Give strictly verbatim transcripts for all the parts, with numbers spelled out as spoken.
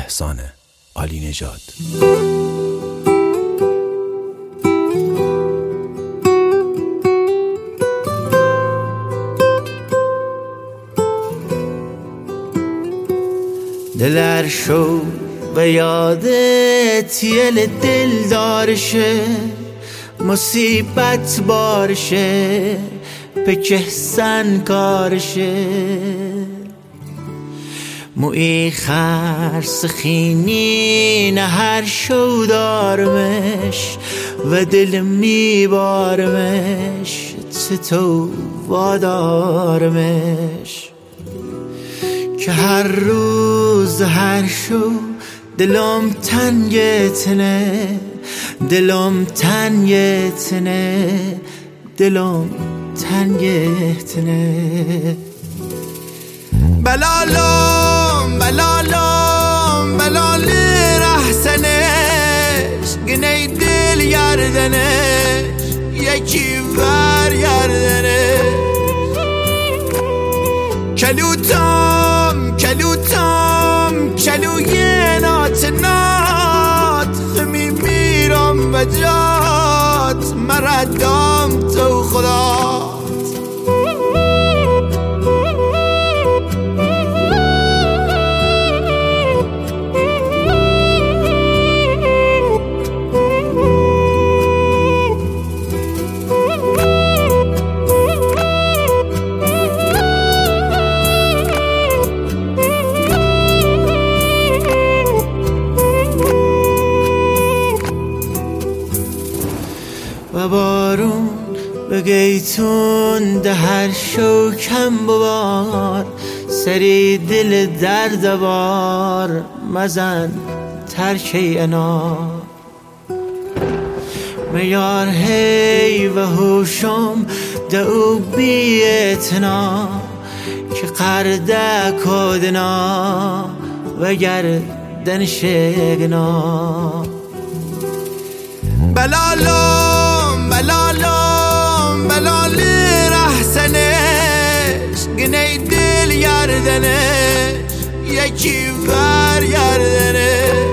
احسان علی نژاد. دلر شو به یادت یل دل دارشه، مصیبت بارشه پکه سن کارشه، موی خرس خینی نه هر شو دارمش و دل میبارمش تو وادارمش، که هر روز هر شو دلم تنگتنه، دلم تنگتنه، دلم تنگتنه. بلالم بلالم بلالی رحسنش، گنه دل گردنش یکی ور گردنش، کلوتم کلوتم کلوی نات نات، خمی میرم به جات مردم تو خدات. و بارون بگیتون ده هر شو کم ببار، سری دل درد بار مزن ترکی انا، میار هی و هوشم ده او بیتنا، که قرده کدنا و گردن شگنا. بلالم بلالم بلالی رحسنش، گنه دل گردنش یکی ور گردنش،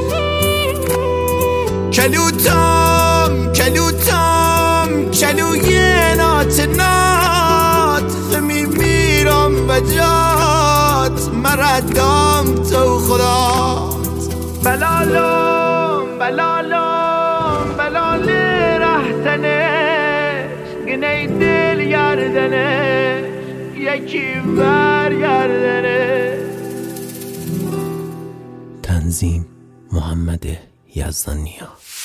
کلوتم کلوتم کلوی نات نات، خمی میرم به جات مردم تو خدات. بلالم بلالم بلالی رحسنش، گنه دل گردنش یکی ور گردنش. تنظیم محمد یزدانیا.